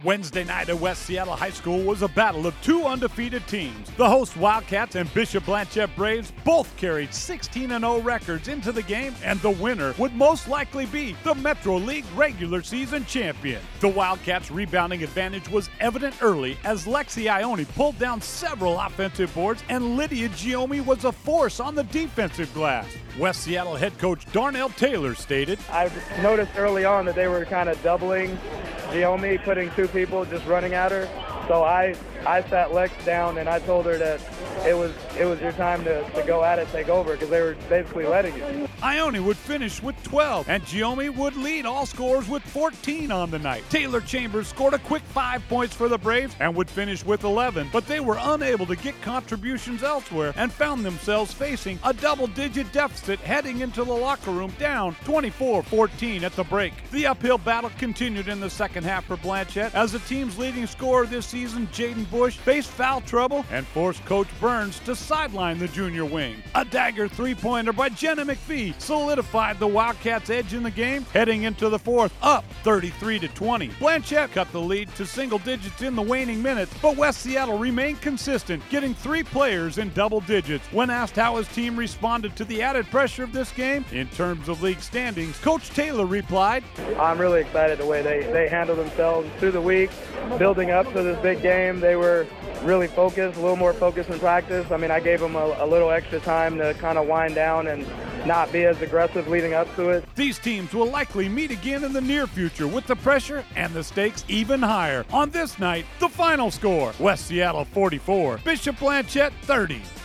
Wednesday night at West Seattle High School was a battle of two undefeated teams. The host Wildcats and Bishop Blanchet Braves both carried 16-0 records into the game, and the winner would most likely be the Metro League regular season champion. The Wildcats' rebounding advantage was evident early as Lexi Ione pulled down several offensive boards and Lydia Giomi was a force on the defensive glass. West Seattle head coach Darnell Taylor stated, I noticed early on that they were kind of doubling Giomi, putting two people just running at her. So I sat Lex down and I told her that it was your time to go at it, take over, because they were basically letting you. Ione would finish with 12, and Giomi would lead all scorers with 14 on the night. Taylor Chambers scored a quick 5 points for the Braves and would finish with 11, but they were unable to get contributions elsewhere and found themselves facing a double-digit deficit heading into the locker room, down 24-14 at the break. The uphill battle continued in the second half for Blanchet as the team's leading scorer this season, Jaden Bush, faced foul trouble and forced Coach Burns to sideline the junior wing. A dagger three-pointer by Jenna McPhee solidified the Wildcats' edge in the game, heading into the fourth, up 33-20. Blanchet cut the lead to single digits in the waning minutes, but West Seattle remained consistent, getting 3 players in double digits. When asked how his team responded to the added pressure of this game in terms of league standings, Coach Taylor replied, I'm really excited the way they handled themselves through the week, building up to this big game. They were really focused, a little more focused in practice. I mean, I gave them a little extra time to kind of wind down and not be as aggressive leading up to it. These teams will likely meet again in the near future with the pressure and the stakes even higher. On this night, the final score, West Seattle 44, Bishop Blanchet 30.